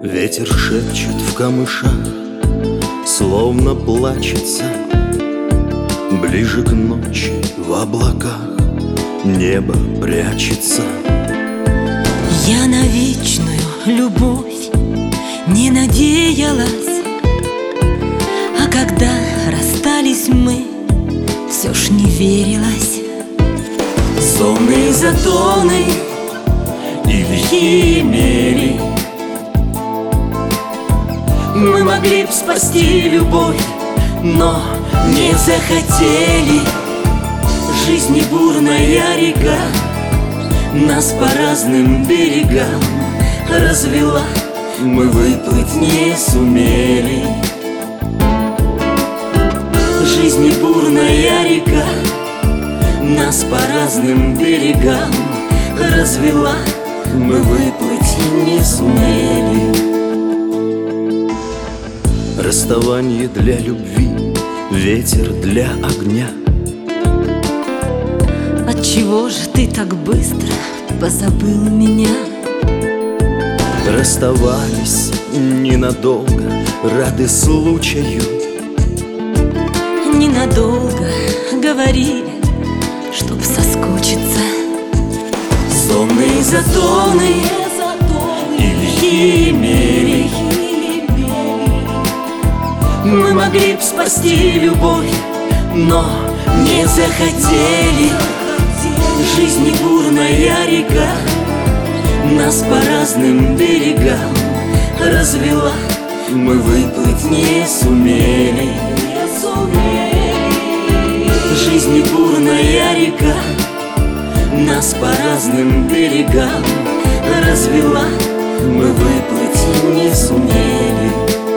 Ветер шепчет в камышах, словно плачется. Ближе к ночи в облаках небо прячется. Я на вечную любовь не надеялась, а когда расстались мы, все ж не верилось. Сонные затоны и лихие мели, мы могли б спасти любовь, но не захотели. Жизнь бурная река нас по разным берегам развела, мы выплыть не сумели. Жизнь бурная река нас по разным берегам развела, мы выплыть не сумели. расставание для любви, ветер для огня. Отчего же ты так быстро позабыл меня? Расставались ненадолго, рады случаю. Ненадолго говорили, чтоб соскучиться. Сонные затоны и лихие мели, мы могли б спасти любовь, но не захотели. Жизнь бурная река нас по разным берегам развела, мы выплыть не сумели. Жизнь бурная река нас по разным берегам развела, мы выплыть не сумели.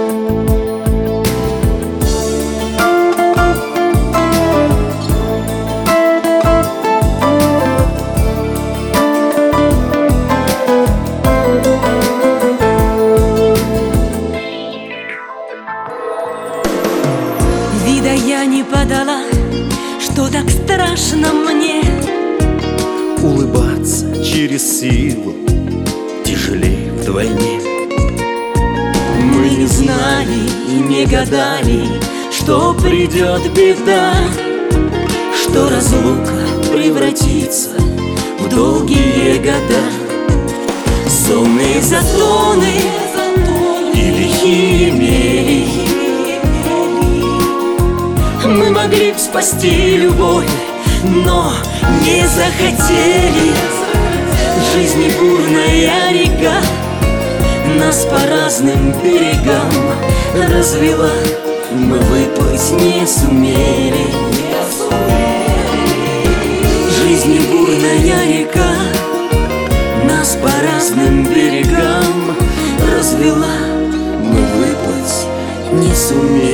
Вида я не подала, что так страшно мне. улыбаться через силу тяжелее вдвойне. Мы не знали и не гадали, что придет беда, что разлука превратится в долгие года. Сонные затоны и лихие мели, мы могли б спасти любовь, но не захотели. Жизнь бурная река нас по разным берегам развела, мы выплыть не сумели. Жизнь бурная река нас по разным берегам развела, мы выплыть не сумели.